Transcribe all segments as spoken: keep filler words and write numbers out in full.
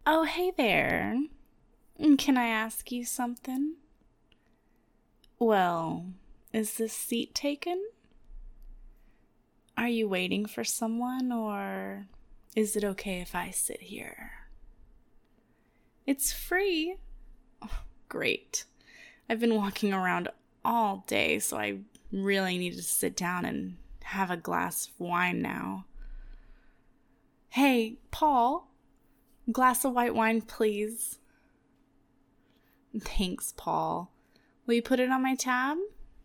Oh, hey there. Can I ask you something? Well, is this seat taken? Are you waiting for someone, or is it okay if I sit here? It's free. Oh, great. I've been walking around all day, so I really need to sit down and have a glass of wine now. Hey, Paul, glass of white wine, please. Thanks, Paul. Will you put it on my tab?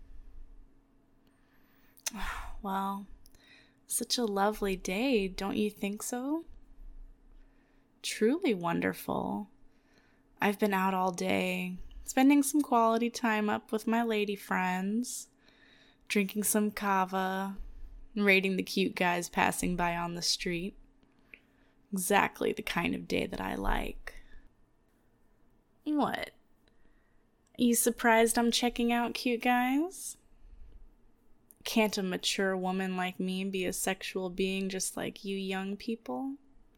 Well, such a lovely day, don't you think so? Truly wonderful. I've been out all day, spending some quality time up with my lady friends, drinking some kava, and rating the cute guys passing by on the street. Exactly the kind of day that I like. What? Are you surprised I'm checking out cute guys? Can't a mature woman like me be a sexual being just like you young people?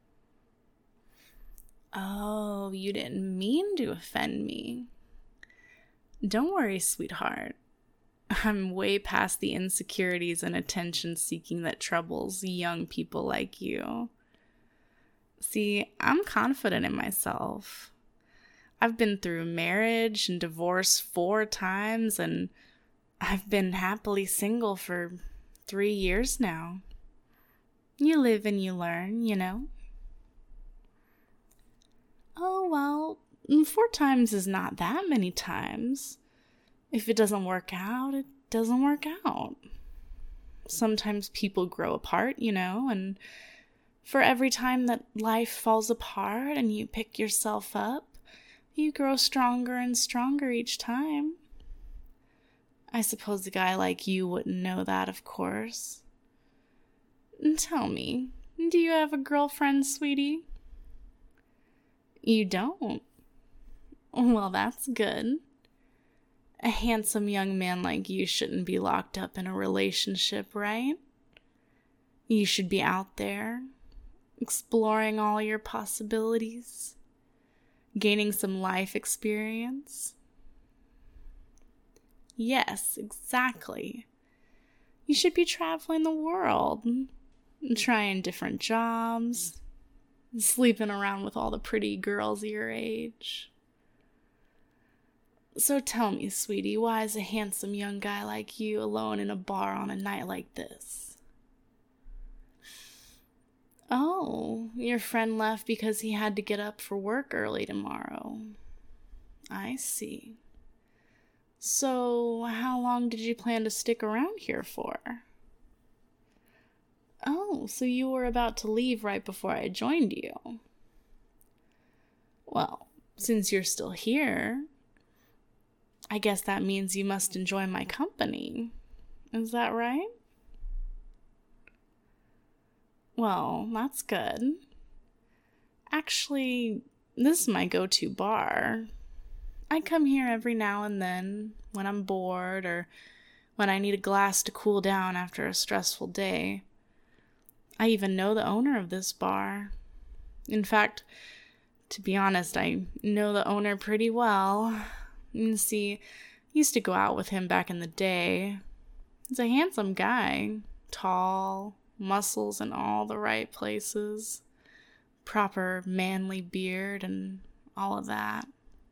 Oh, you didn't mean to offend me. Don't worry, sweetheart. I'm way past the insecurities and attention seeking that troubles young people like you. See, I'm confident in myself. I've been through marriage and divorce four times, and I've been happily single for three years now. You live and you learn, you know? Oh, well, four times is not that many times. If it doesn't work out, it doesn't work out. Sometimes people grow apart, you know, and for every time that life falls apart and you pick yourself up, you grow stronger and stronger each time. I suppose a guy like you wouldn't know that, of course. Tell me, do you have a girlfriend, sweetie? You don't? Well, that's good. A handsome young man like you shouldn't be locked up in a relationship, right? You should be out there, exploring all your possibilities, gaining some life experience. Yes, exactly. You should be traveling the world, trying different jobs, sleeping around with all the pretty girls your age. So tell me, sweetie, why is a handsome young guy like you alone in a bar on a night like this? Oh, your friend left because he had to get up for work early tomorrow. I see. So, how long did you plan to stick around here for? Oh, so you were about to leave right before I joined you. Well, since you're still here, I guess that means you must enjoy my company. Is that right? Well, that's good. Actually, this is my go-to bar. I come here every now and then when I'm bored or when I need a glass to cool down after a stressful day. I even know the owner of this bar. In fact, to be honest, I know the owner pretty well. You see, I used to go out with him back in the day. He's a handsome guy, tall, muscles in all the right places, proper manly beard and all of that.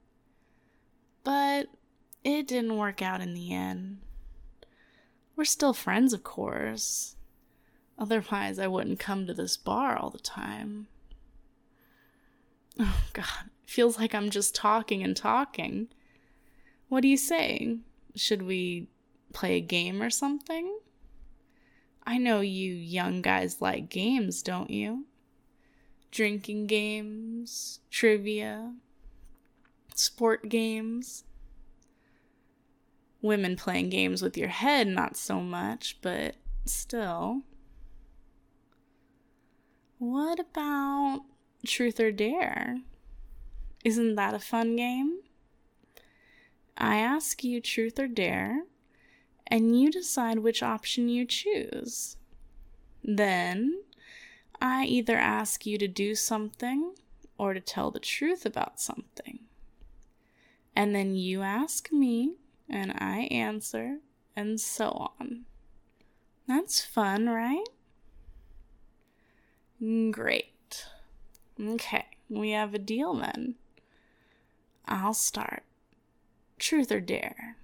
But it didn't work out in the end. We're still friends, of course. Otherwise, I wouldn't come to this bar all the time. Oh, God, it feels like I'm just talking and talking. What do you say? Should we play a game or something? I know you young guys like games, don't you? Drinking games, trivia, sport games. Women playing games with your head, not so much, but still. What about Truth or Dare? Isn't that a fun game? I ask you Truth or Dare, and you decide which option you choose. Then, I either ask you to do something or to tell the truth about something. And then you ask me, and I answer, and so on. That's fun, right? Great. Okay, we have a deal then. I'll start. Truth or dare?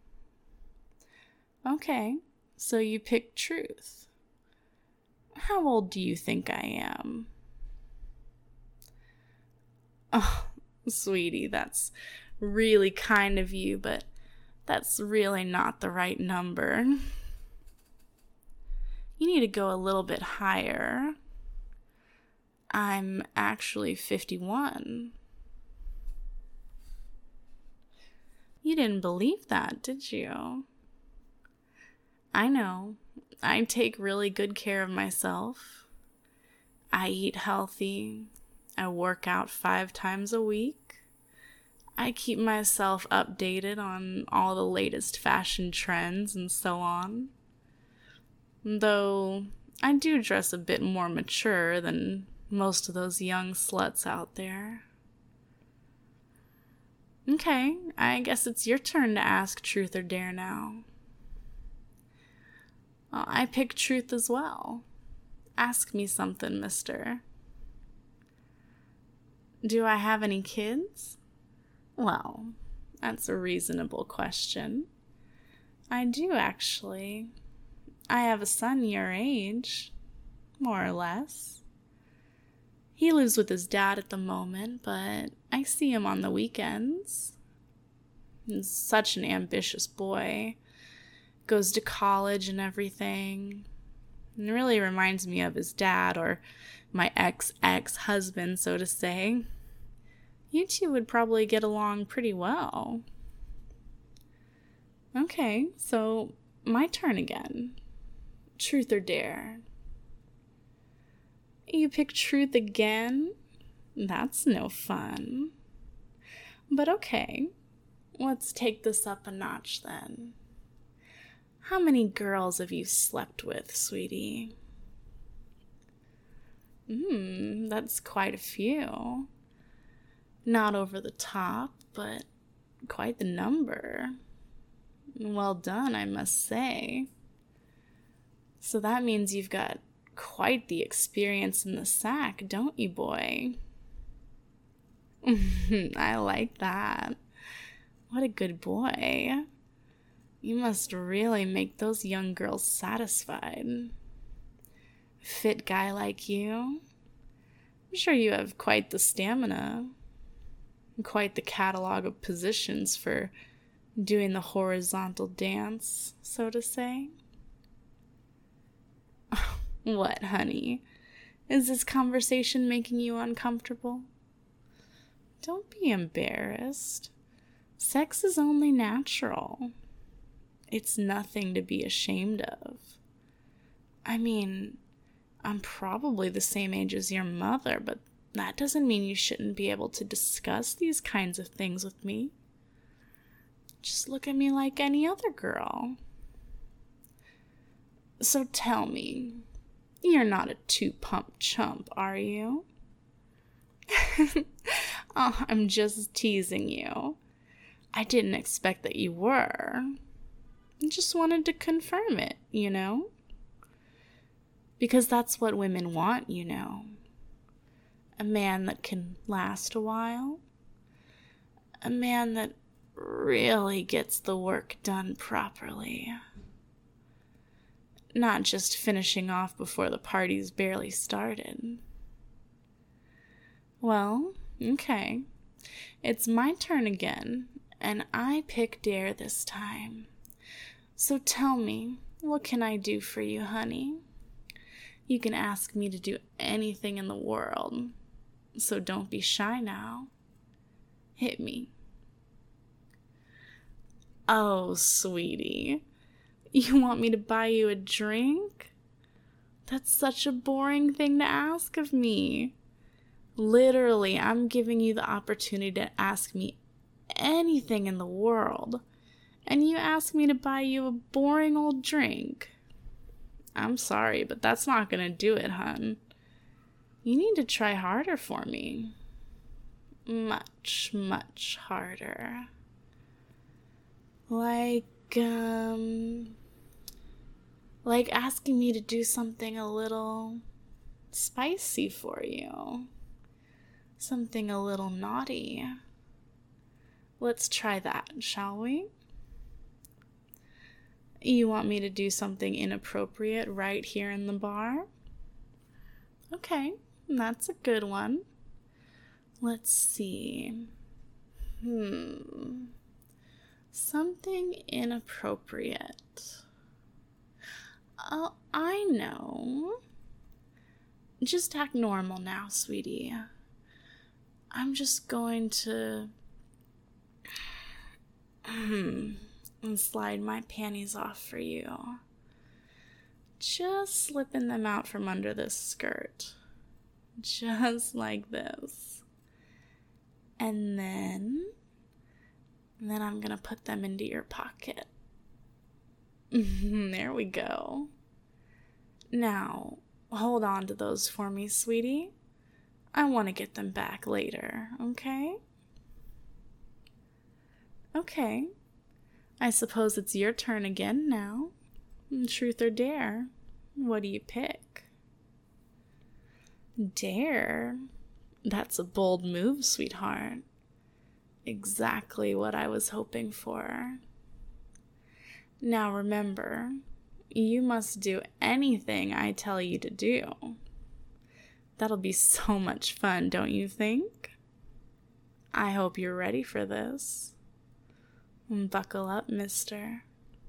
Okay, so you pick truth. How old do you think I am? Oh, sweetie, that's really kind of you, but that's really not the right number. You need to go a little bit higher. I'm actually fifty-one. You didn't believe that, did you? I know. I take really good care of myself. I eat healthy. I work out five times a week. I keep myself updated on all the latest fashion trends and so on. Though I do dress a bit more mature than most of those young sluts out there. Okay, I guess it's your turn to ask truth or dare now. Well, I pick truth as well. Ask me something, mister. Do I have any kids? Well, that's a reasonable question. I do, actually. I have a son your age, more or less. He lives with his dad at the moment, but I see him on the weekends. He's such an ambitious boy. Goes to college and everything. And it really reminds me of his dad, or my ex-ex-husband, so to say. You two would probably get along pretty well. Okay, so my turn again. Truth or dare? You pick truth again? That's no fun. But okay, let's take this up a notch then. How many girls have you slept with, sweetie? Hmm, that's quite a few. Not over the top, but quite the number. Well done, I must say. So that means you've got quite the experience in the sack, don't you, boy? I like that. What a good boy. You must really make those young girls satisfied. Fit guy like you. I'm sure you have quite the stamina. Quite the catalog of positions for doing the horizontal dance, so to say. What, honey? Is this conversation making you uncomfortable? Don't be embarrassed. Sex is only natural. It's nothing to be ashamed of. I mean, I'm probably the same age as your mother, but that doesn't mean you shouldn't be able to discuss these kinds of things with me. Just look at me like any other girl. So tell me, you're not a two-pump chump, are you? Oh, I'm just teasing you. I didn't expect that you were. I just wanted to confirm it, you know? Because that's what women want, you know. A man that can last a while. A man that really gets the work done properly. Not just finishing off before the party's barely started. Well, okay. It's my turn again, and I pick dare this time. So tell me, what can I do for you, honey? You can ask me to do anything in the world, so don't be shy now. Hit me. Oh, sweetie. You want me to buy you a drink? That's such a boring thing to ask of me. Literally, I'm giving you the opportunity to ask me anything in the world, and you ask me to buy you a boring old drink. I'm sorry, but that's not gonna do it, hun. You need to try harder for me. much, much harder. Like, um, like asking me to do something a little spicy for you. Something a little naughty. Let's try that, shall we? You want me to do something inappropriate right here in the bar? Okay, that's a good one. Let's see. Hmm. Something inappropriate. Oh, I know. Just act normal now, sweetie. I'm just going to and slide my panties off for you. Just slipping them out from under this skirt. Just like this. And then, and then I'm gonna put them into your pocket. There we go. Now, hold on to those for me, sweetie. I want to get them back later, okay? Okay. I suppose it's your turn again now. Truth or dare? What do you pick? Dare? That's a bold move, sweetheart. Exactly what I was hoping for. Now remember, you must do anything I tell you to do. That'll be so much fun, don't you think? I hope you're ready for this. Buckle up, mister.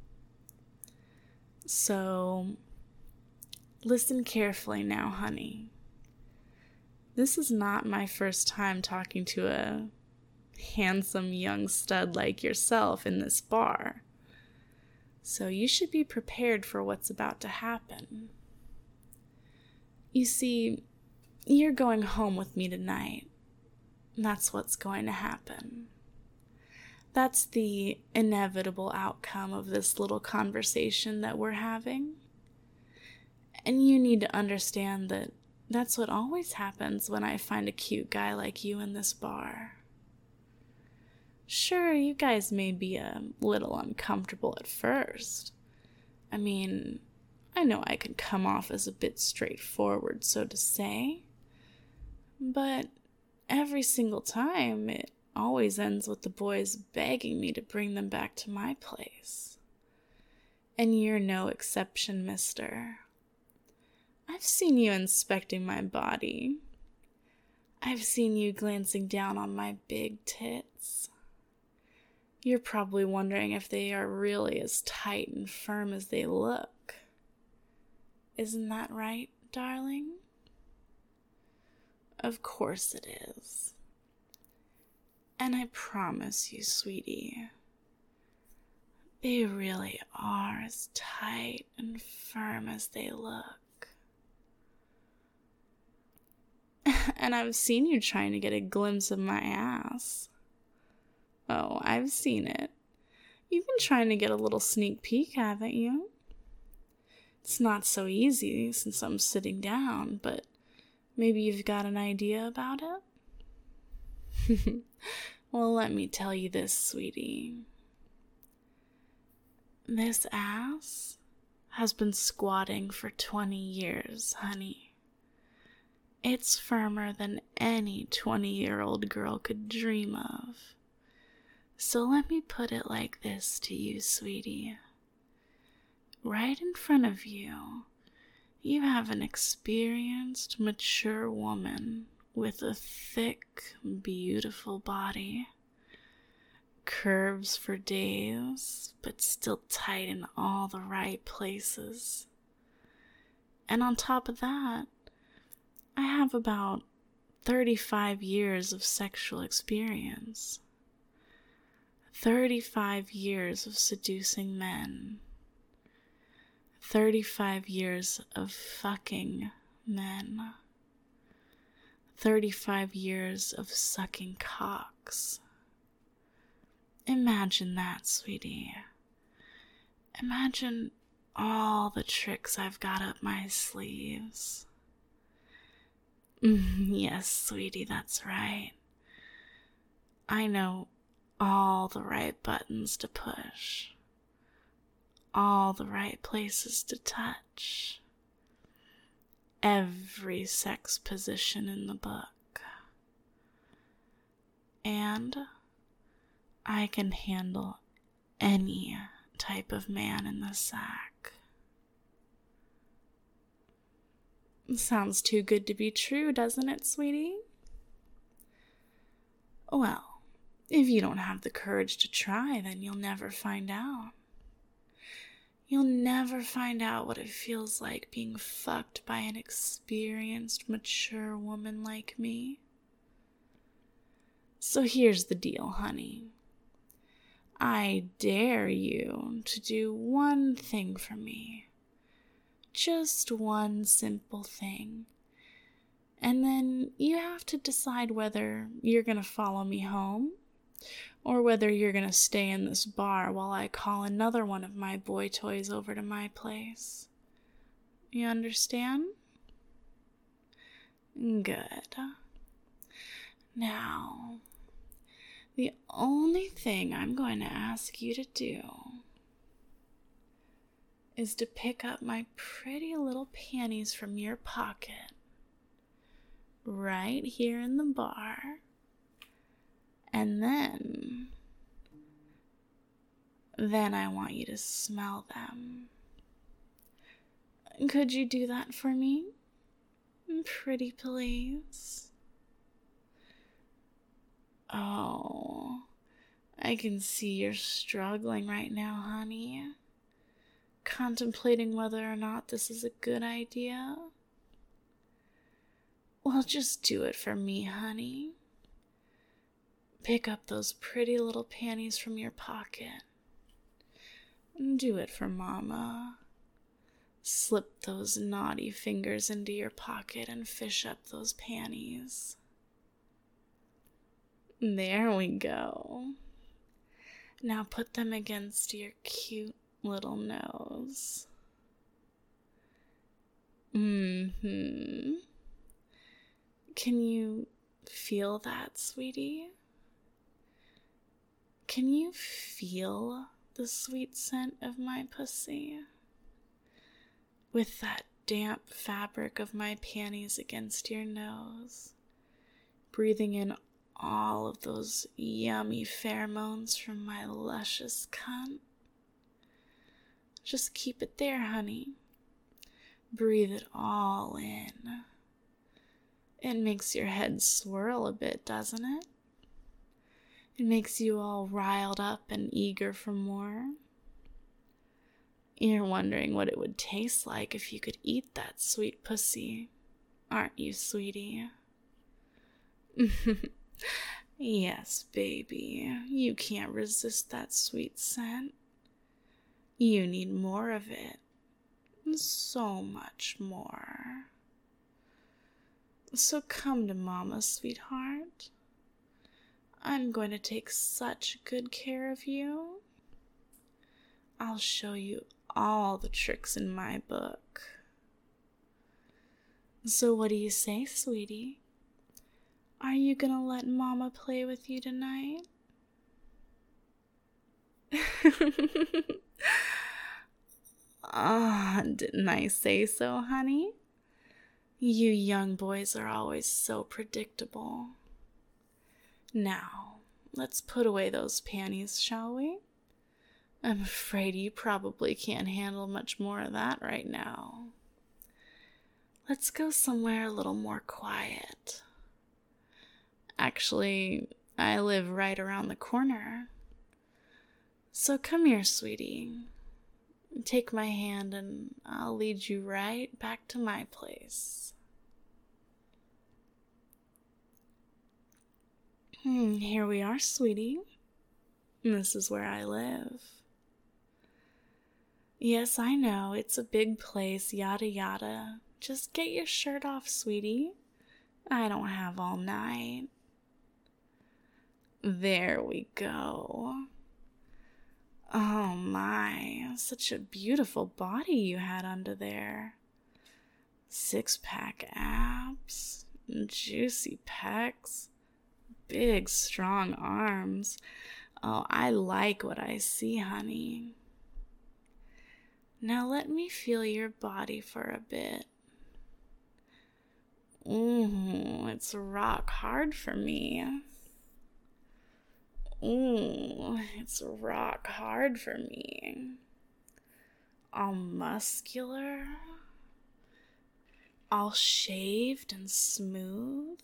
So, listen carefully now, honey. This is not my first time talking to a handsome young stud like yourself in this bar. So you should be prepared for what's about to happen. You see, you're going home with me tonight. That's what's going to happen. That's the inevitable outcome of this little conversation that we're having. And you need to understand that that's what always happens when I find a cute guy like you in this bar. Sure, you guys may be a little uncomfortable at first. I mean, I know I can come off as a bit straightforward, so to say. But every single time, it always ends with the boys begging me to bring them back to my place. And you're no exception, mister. I've seen you inspecting my body. I've seen you glancing down on my big tits. You're probably wondering if they are really as tight and firm as they look. Isn't that right, darling? Of course it is. And I promise you, sweetie, they really are as tight and firm as they look. And I've seen you trying to get a glimpse of my ass. Oh, I've seen it. You've been trying to get a little sneak peek, haven't you? It's not so easy since I'm sitting down, but maybe you've got an idea about it? Well, let me tell you this, sweetie. This ass has been squatting for twenty years, honey. It's firmer than any twenty-year-old girl could dream of. So let me put it like this to you, sweetie. Right in front of you, you have an experienced, mature woman with a thick, beautiful body. Curves for days, but still tight in all the right places. And on top of that, I have about thirty-five years of sexual experience. thirty-five years of seducing men. thirty-five years of fucking men. thirty-five years of sucking cocks. Imagine that, sweetie. Imagine all the tricks I've got up my sleeves. Yes, sweetie, that's right. I know all the right buttons to push, all the right places to touch, every sex position in the book. And I can handle any type of man in the sack. Sounds too good to be true, doesn't it, sweetie? Well, if you don't have the courage to try, then you'll never find out. You'll never find out what it feels like being fucked by an experienced, mature woman like me. So here's the deal, honey. I dare you to do one thing for me. Just one simple thing. And then you have to decide whether you're going to follow me home or whether you're going to stay in this bar while I call another one of my boy toys over to my place. You understand? Good. Now, the only thing I'm going to ask you to do is to pick up my pretty little panties from your pocket right here in the bar, and then then I want you to smell them. Could you do that for me? Pretty please? Oh, I can see you're struggling right now, honey, contemplating whether or not this is a good idea. Well, just do it for me, honey. Pick up those pretty little panties from your pocket. Do it for Mama. Slip those naughty fingers into your pocket and fish up those panties. There we go. Now put them against your cute little nose. Mm-hmm. Can you feel that, sweetie? Can you feel the sweet scent of my pussy? With that damp fabric of my panties against your nose, breathing in all of those yummy pheromones from my luscious cunt. Just keep it there, honey. Breathe it all in. It makes your head swirl a bit, doesn't it? It makes you all riled up and eager for more. You're wondering what it would taste like if you could eat that sweet pussy, aren't you, sweetie? Yes, baby, you can't resist that sweet scent. You need more of it. So much more. So come to Mama, sweetheart. I'm going to take such good care of you. I'll show you all the tricks in my book. So what do you say, sweetie? Are you gonna let Mama play with you tonight? Ah, oh, didn't I say so, honey? You young boys are always so predictable. Now, let's put away those panties, shall we? I'm afraid you probably can't handle much more of that right now. Let's go somewhere a little more quiet. Actually, I live right around the corner. So come here, sweetie. Take my hand and I'll lead you right back to my place. Hmm, here we are, sweetie. This is where I live. Yes, I know, it's a big place, yada yada. Just get your shirt off, sweetie. I don't have all night. There we go. Oh my, such a beautiful body you had under there. Six-pack abs, juicy pecs, big, strong arms. Oh, I like what I see, honey. Now let me feel your body for a bit. Ooh, it's rock hard for me. Ooh, it's rock hard for me. All muscular. All shaved and smooth.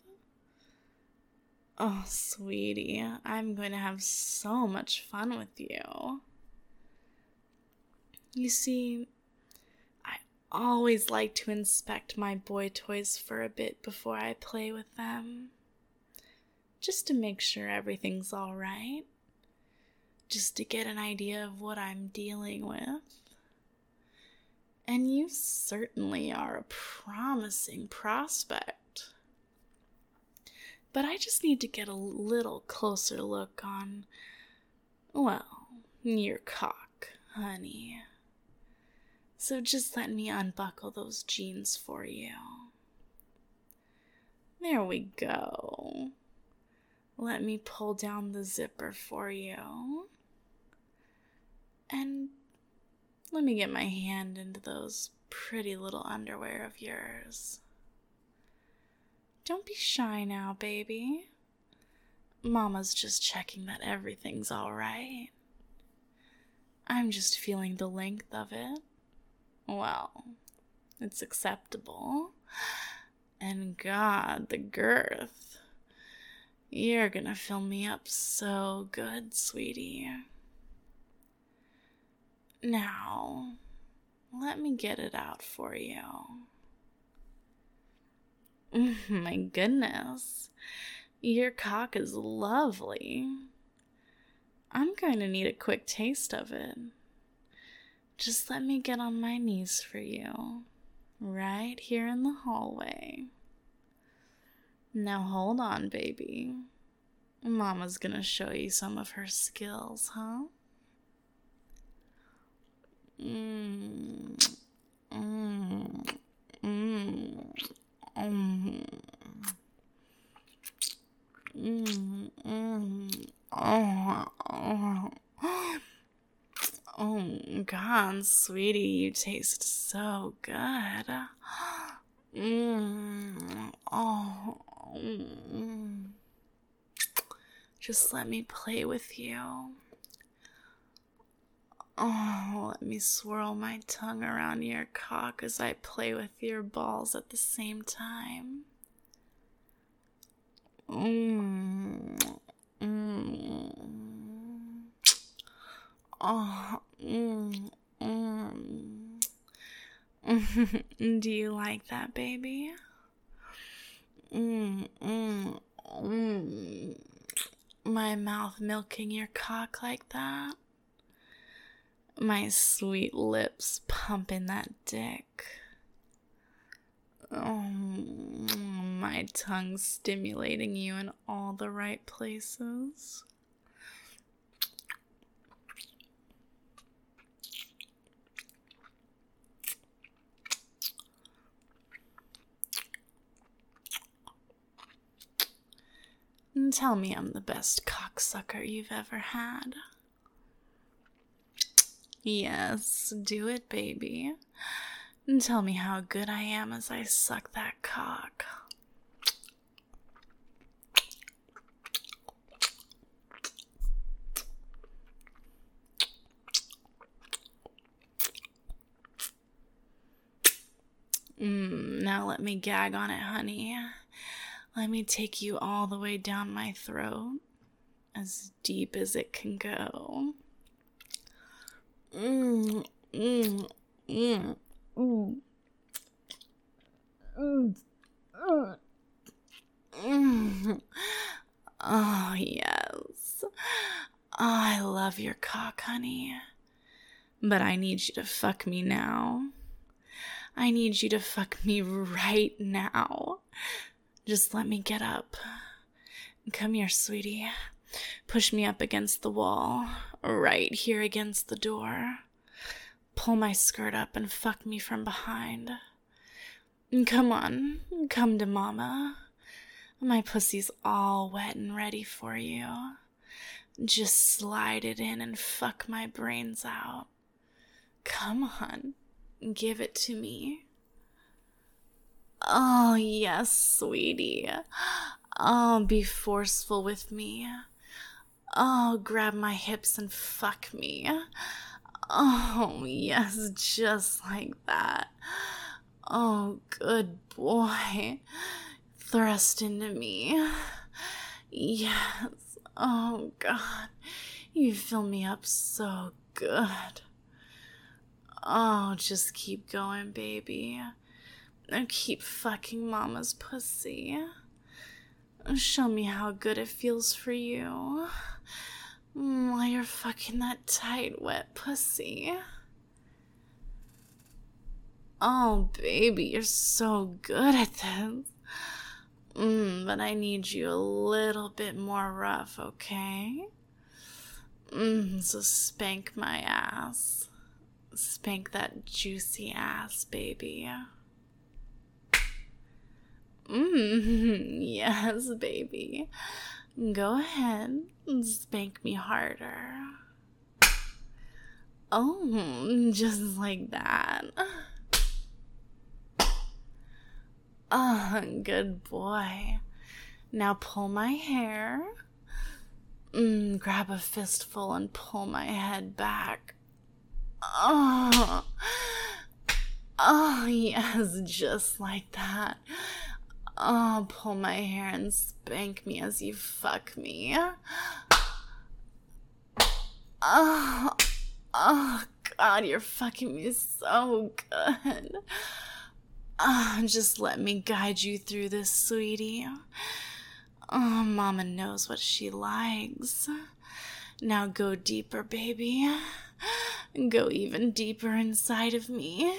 Oh, sweetie, I'm going to have so much fun with you. You see, I always like to inspect my boy toys for a bit before I play with them. Just to make sure everything's all right. Just to get an idea of what I'm dealing with. And you certainly are a promising prospect. But I just need to get a little closer look on, well, your cock, honey. So just let me unbuckle those jeans for you. There we go. Let me pull down the zipper for you. And let me get my hand into those pretty little underwear of yours. Don't be shy now, baby. Mama's just checking that everything's all right. I'm just feeling the length of it. Well, it's acceptable. And God, the girth. You're gonna fill me up so good, sweetie. Now, let me get it out for you. My goodness, your cock is lovely. I'm going to need a quick taste of it. Just let me get on my knees for you, right here in the hallway. Now hold on, baby. Mama's gonna show you some of her skills, huh? Mmm. Mmm. Mmm. Mm, mm, mm, oh, oh, oh, God, sweetie, you taste so good. Mm, oh, mm. Just let me play with you. Oh, let me swirl my tongue around your cock as I play with your balls at the same time. Mmm. Mmm. Oh, mmm. Mmm. Do you like that, baby? Mmm. Mmm. Mmm. My mouth milking your cock like that? My sweet lips pumping that dick. Oh, my tongue stimulating you in all the right places. And tell me I'm the best cocksucker you've ever had. Yes, do it, baby. And tell me how good I am as I suck that cock. Mmm, now let me gag on it, honey. Let me take you all the way down my throat, as deep as it can go. Mmm, mmm, mmm, mmm. Mm. Mm. Oh, yes. Oh, I love your cock, honey. But I need you to fuck me now. I need you to fuck me right now. Just let me get up. Come here, sweetie. Push me up against the wall, right here against the door. Pull my skirt up and fuck me from behind. Come on, come to mama. My pussy's all wet and ready for you. Just slide it in and fuck my brains out. Come on, give it to me. Oh, yes, sweetie. Oh, be forceful with me. Oh, grab my hips and fuck me. Oh, yes, just like that. Oh, good boy. Thrust into me. Yes. Oh, God. You fill me up so good. Oh, just keep going, baby. And keep fucking mama's pussy. Show me how good it feels for you while you're fucking that tight, wet pussy. Oh, baby, you're so good at this. Mm, but I need you a little bit more rough, okay? Mm, so spank my ass. Spank that juicy ass, baby. Mmm, yes, baby. Go ahead and spank me harder. Oh, just like that. Oh, good boy. Now pull my hair. Mm, grab a fistful and pull my head back. Oh, oh, yes, just like that. Oh, pull my hair and spank me as you fuck me. Oh, oh, God, you're fucking me so good. Oh, just let me guide you through this, sweetie. Oh, mama knows what she likes. Now go deeper, baby. Go even deeper inside of me.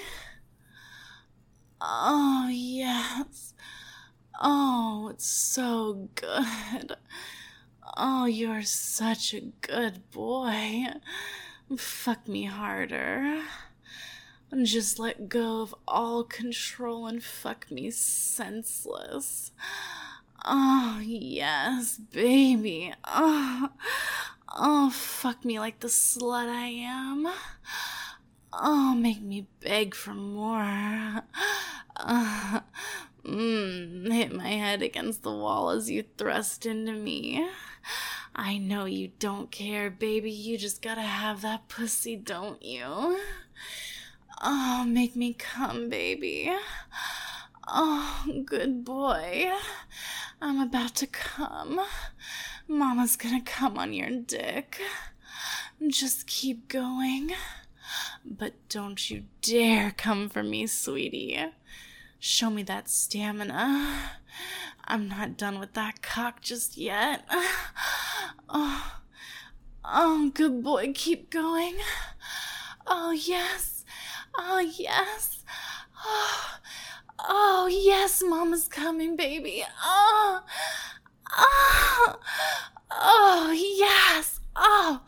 Oh, yes. Oh, it's so good. Oh, you're such a good boy. Fuck me harder. Just let go of all control and fuck me senseless. Oh, yes, baby. Oh, oh, fuck me like the slut I am. Oh, make me beg for more. Uh, mm, hit my head against the wall as you thrust into me. I know you don't care, baby. You just gotta have that pussy, don't you? Oh, make me come, baby. Oh, good boy. I'm about to come. Mama's gonna come on your dick. Just keep going. But don't you dare come for me, sweetie. Show me that stamina. I'm not done with that cock just yet. Oh, oh, good boy, keep going. Oh, yes. Oh, yes. Oh, oh, yes, Mama's coming, baby. Oh, oh, oh, yes. Oh,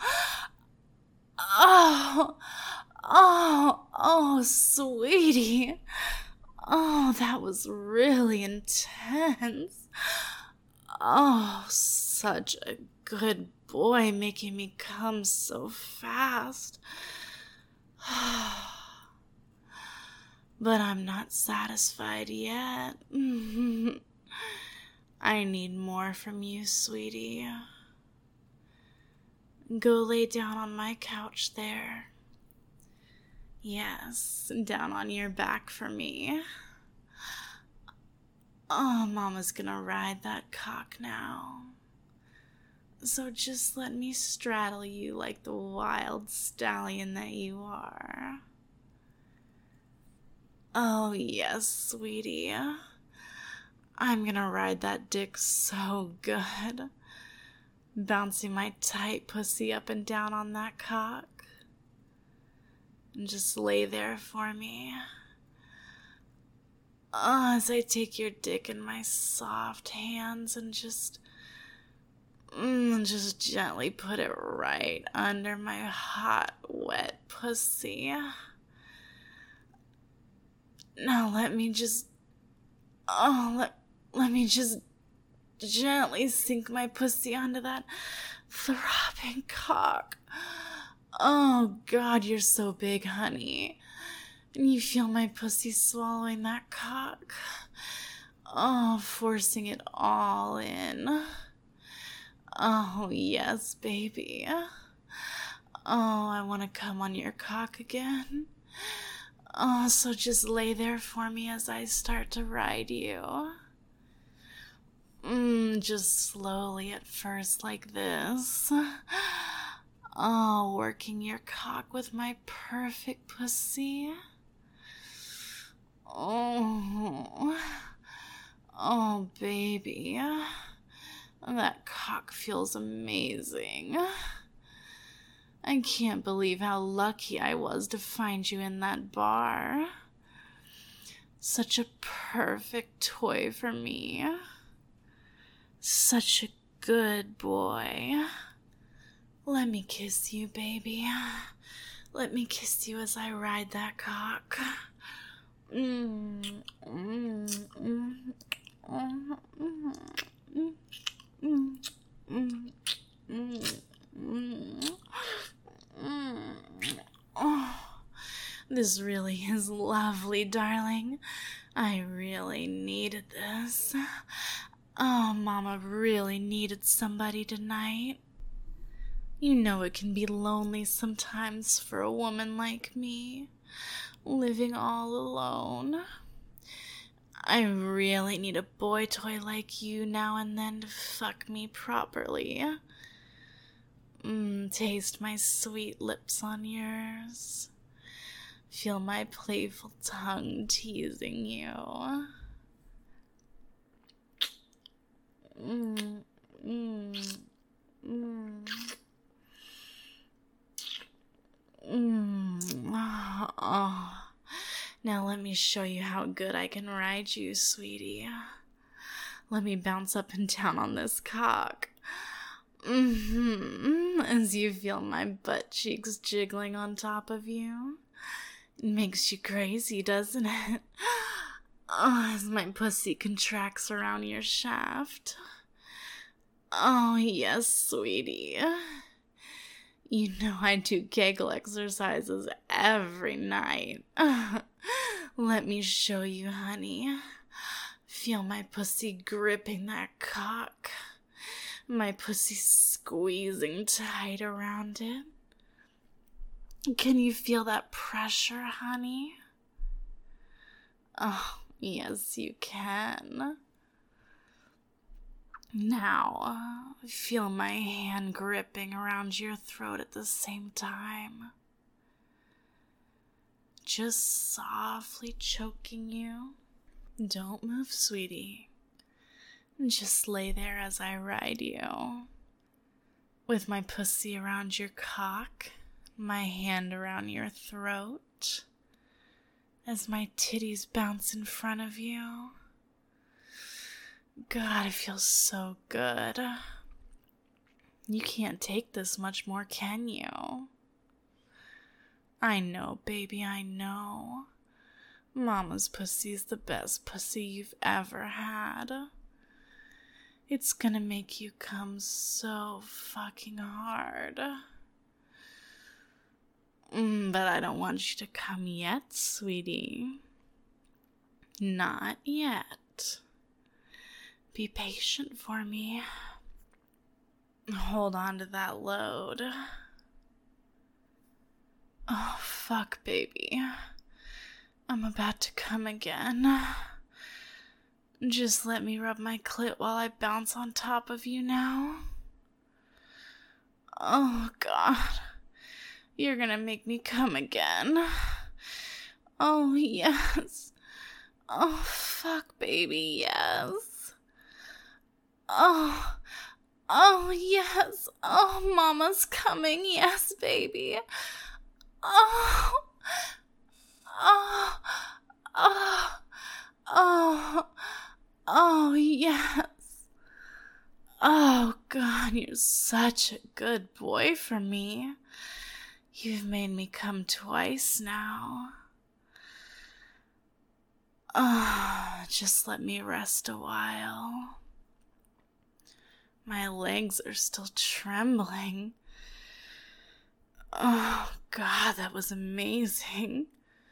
oh, oh, oh, sweetie. Oh, that was really intense. Oh, such a good boy, making me come so fast. But I'm not satisfied yet. I need more from you, sweetie. Go lay down on my couch there. Yes, down on your back for me. Oh, Mama's gonna ride that cock now. So just let me straddle you like the wild stallion that you are. Oh, yes, sweetie. I'm gonna ride that dick so good. Bouncing my tight pussy up and down on that cock. And just lay there for me. Oh, as I take your dick in my soft hands and just... Mm, just gently put it right under my hot, wet pussy. Now let me just... Oh, let, let me just gently sink my pussy onto that throbbing cock. Oh, God, you're so big, honey. And you feel my pussy swallowing that cock. Oh, forcing it all in. Oh, yes, baby. Oh, I want to come on your cock again. Oh, so just lay there for me as I start to ride you. Mm, just slowly at first like this. Oh, working your cock with my perfect pussy. Oh, oh, baby. That cock feels amazing. I can't believe how lucky I was to find you in that bar. Such a perfect toy for me. Such a good boy. Let me kiss you, baby. Let me kiss you as I ride that cock. Mm, mm, mm, mm, mm, mm, mm, mm, mm, mm, mm. Oh, this really is lovely, darling. I really needed this. Oh, Mama really needed somebody tonight. You know it can be lonely sometimes for a woman like me, living all alone. I really need a boy toy like you now and then to fuck me properly. Mm, taste my sweet lips on yours. Feel my playful tongue teasing you. Mm, mm, mm. Mm. Oh. Now let me show you how good I can ride you, sweetie. Let me bounce up and down on this cock. Mm-hmm. As you feel my butt cheeks jiggling on top of you. It makes you crazy, doesn't it? Oh, as my pussy contracts around your shaft. Oh, yes, sweetie. You know I do Kegel exercises every night. Let me show you, honey. Feel my pussy gripping that cock. My pussy squeezing tight around it. Can you feel that pressure, honey? Oh, yes, you can. Now, feel my hand gripping around your throat at the same time. Just softly choking you. Don't move, sweetie. Just lay there as I ride you. With my pussy around your cock, my hand around your throat. As my titties bounce in front of you. God, it feels so good. You can't take this much more, can you? I know, baby, I know. Mama's pussy's the best pussy you've ever had. It's gonna make you come so fucking hard. Mm, but I don't want you to come yet, sweetie. Not yet. Be patient for me. Hold on to that load. Oh, fuck, baby. I'm about to come again. Just let me rub my clit while I bounce on top of you now. Oh, God. You're gonna make me come again. Oh, yes. Oh, fuck, baby, yes. Oh, oh, yes. Oh, Mama's coming. Yes, baby. Oh, oh, oh, oh, oh, yes. Oh, God, you're such a good boy for me. You've made me come twice now. Oh, just let me rest a while. My legs are still trembling. Oh, God, that was amazing.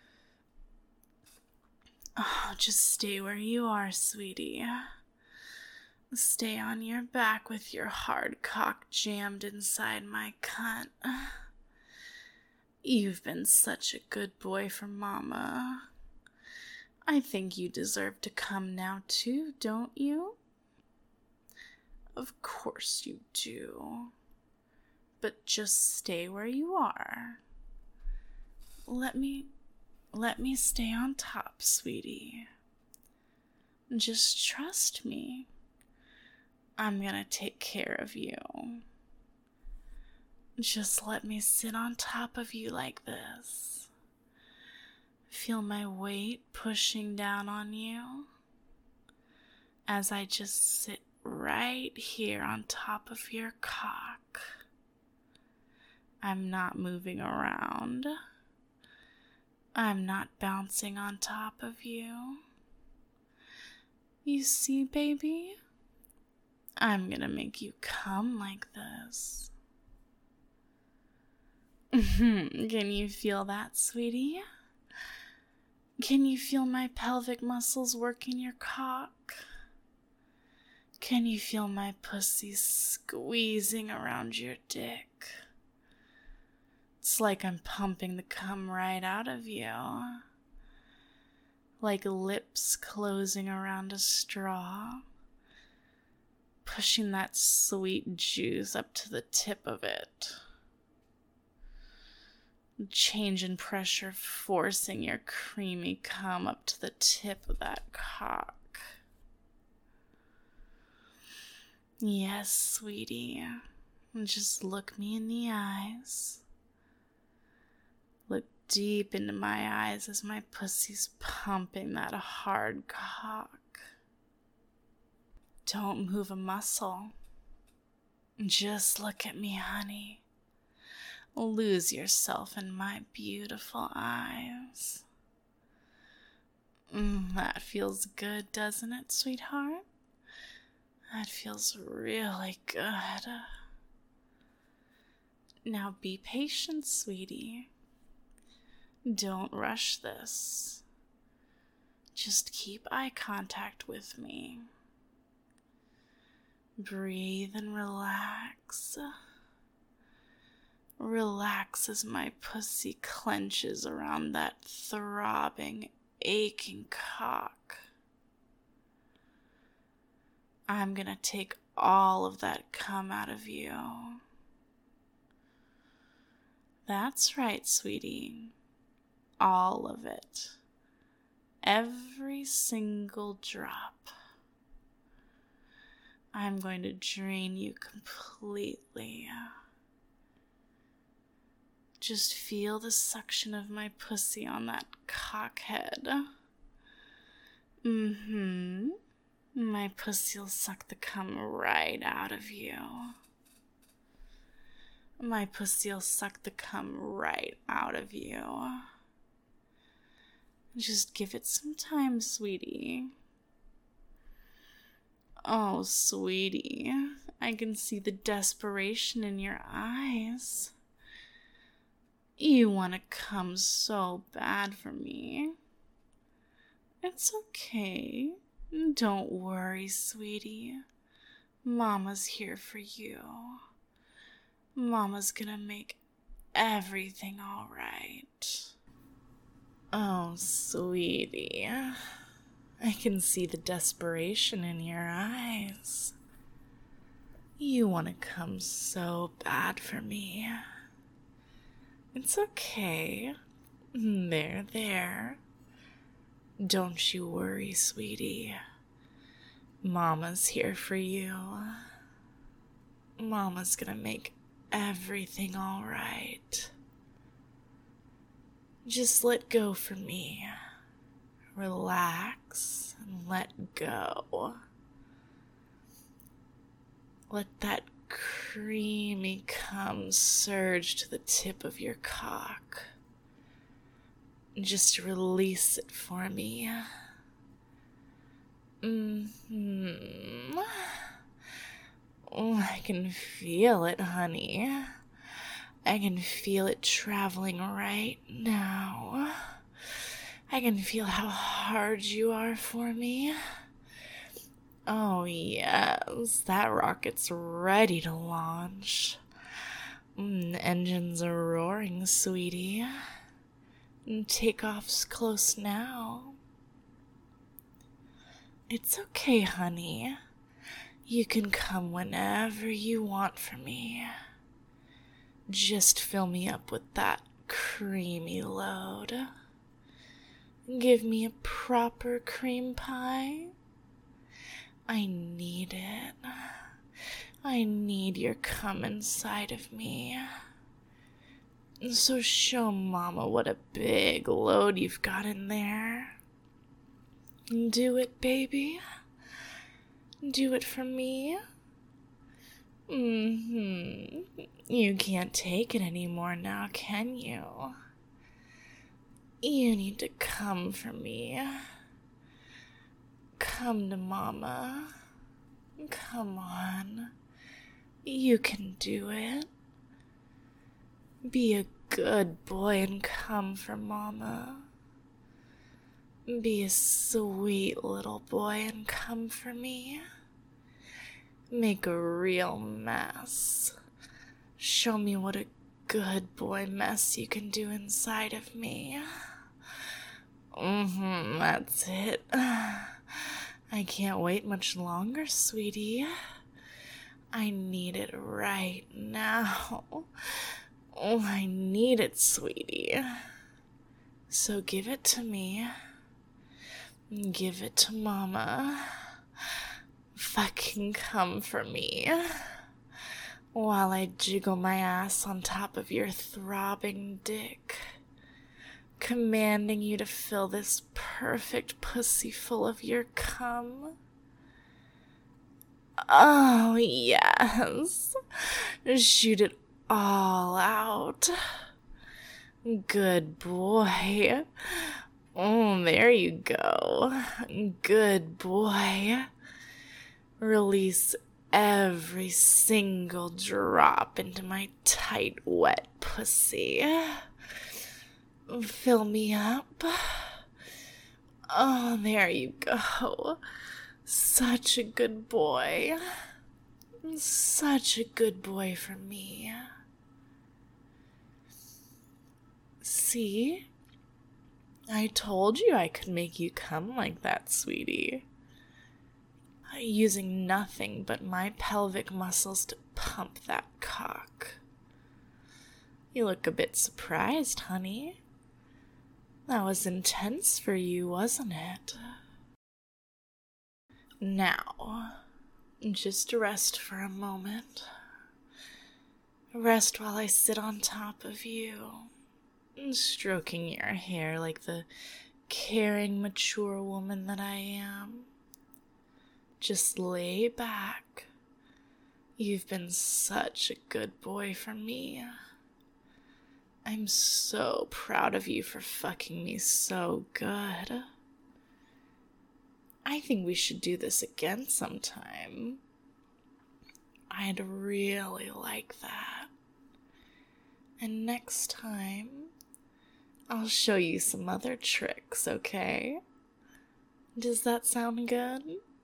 Oh, just stay where you are, sweetie. Stay on your back with your hard cock jammed inside my cunt. You've been such a good boy for Mama. I think you deserve to come now too, don't you? Of course you do. But just stay where you are. Let me, let me stay on top, sweetie. Just trust me. I'm gonna take care of you. Just let me sit on top of you like this. Feel my weight pushing down on you as I just sit right here on top of your cock. I'm not moving around. I'm not bouncing on top of you. You see, baby? I'm gonna make you come like this. Can you feel that, sweetie? Can you feel my pelvic muscles working your cock? Can you feel my pussy squeezing around your dick? It's like I'm pumping the cum right out of you. Like lips closing around a straw. Pushing that sweet juice up to the tip of it. Change in pressure forcing your creamy cum up to the tip of that cock. Yes, sweetie. Just look me in the eyes. Look deep into my eyes as my pussy's pumping that hard cock. Don't move a muscle. Just look at me, honey. Lose yourself in my beautiful eyes. Mm, that feels good, doesn't it, sweetheart? That feels really good. Now be patient, sweetie. Don't rush this. Just keep eye contact with me. Breathe and relax. Relax as my pussy clenches around that throbbing, aching cock. I'm gonna take all of that cum out of you. That's right, sweetie. All of it. Every single drop. I'm going to drain you completely. Just feel the suction of my pussy on that cockhead. Mm-hmm. My pussy'll suck the cum right out of you. My pussy'll suck the cum right out of you. Just give it some time, sweetie. Oh, sweetie, I can see the desperation in your eyes. You want to come so bad for me. It's okay. Don't worry, sweetie. Mama's here for you. Mama's gonna make everything all right. Oh, sweetie. I can see the desperation in your eyes. You want to come so bad for me. It's okay. There, there. Don't you worry, sweetie. Mama's here for you. Mama's gonna make everything all right. Just let go for me. Relax and let go. Let that creamy cum surge to the tip of your cock. Just release it for me. Mm-hmm. Oh, I can feel it, honey. I can feel it traveling right now. I can feel how hard you are for me. Oh, yes, that rocket's ready to launch. Mm, the engines are roaring, sweetie. Takeoff's close now. It's okay, honey. You can come whenever you want for me. Just fill me up with that creamy load. Give me a proper cream pie. I need it. I need your cum inside of me. So show Mama what a big load you've got in there. Do it, baby. Do it for me. Mm-hmm. You can't take it anymore now, can you? You need to come for me. Come to Mama. Come on. You can do it. Be a good boy and come for Mama. Be a sweet little boy and come for me. Make a real mess. Show me what a good boy mess you can do inside of me. Mm-hmm, that's it. I can't wait much longer, sweetie. I need it right now. Oh, I need it, sweetie. So give it to me. Give it to Mama. Fucking come for me. While I jiggle my ass on top of your throbbing dick. Commanding you to fill this perfect pussy full of your cum. Oh, yes. Shoot it all out. Good boy. Oh, there you go. Good boy. Release every single drop into my tight, wet pussy. Fill me up. Oh, there you go. Such a good boy. Such a good boy for me. See? I told you I could make you come like that, sweetie. Using nothing but my pelvic muscles to pump that cock. You look a bit surprised, honey. That was intense for you, wasn't it? Now, just rest for a moment. Rest while I sit on top of you, stroking your hair like the caring, mature woman that I am. Just lay back. You've been such a good boy for me. I'm so proud of you for fucking me so good. I think we should do this again sometime. I'd really like that. And next time, I'll show you some other tricks, okay? Does that sound good?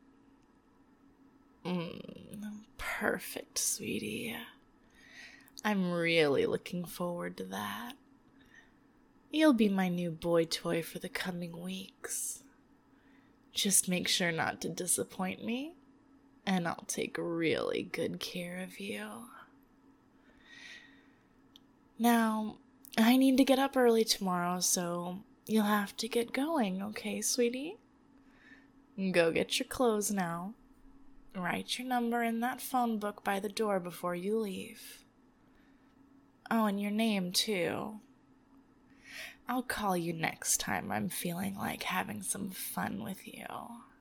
Mm, perfect, sweetie. I'm really looking forward to that. You'll be my new boy toy for the coming weeks. Just make sure not to disappoint me, and I'll take really good care of you. Now, I need to get up early tomorrow, so you'll have to get going, okay, sweetie? Go get your clothes now. Write your number in that phone book by the door before you leave. Oh, and your name, too. I'll call you next time I'm feeling like having some fun with you.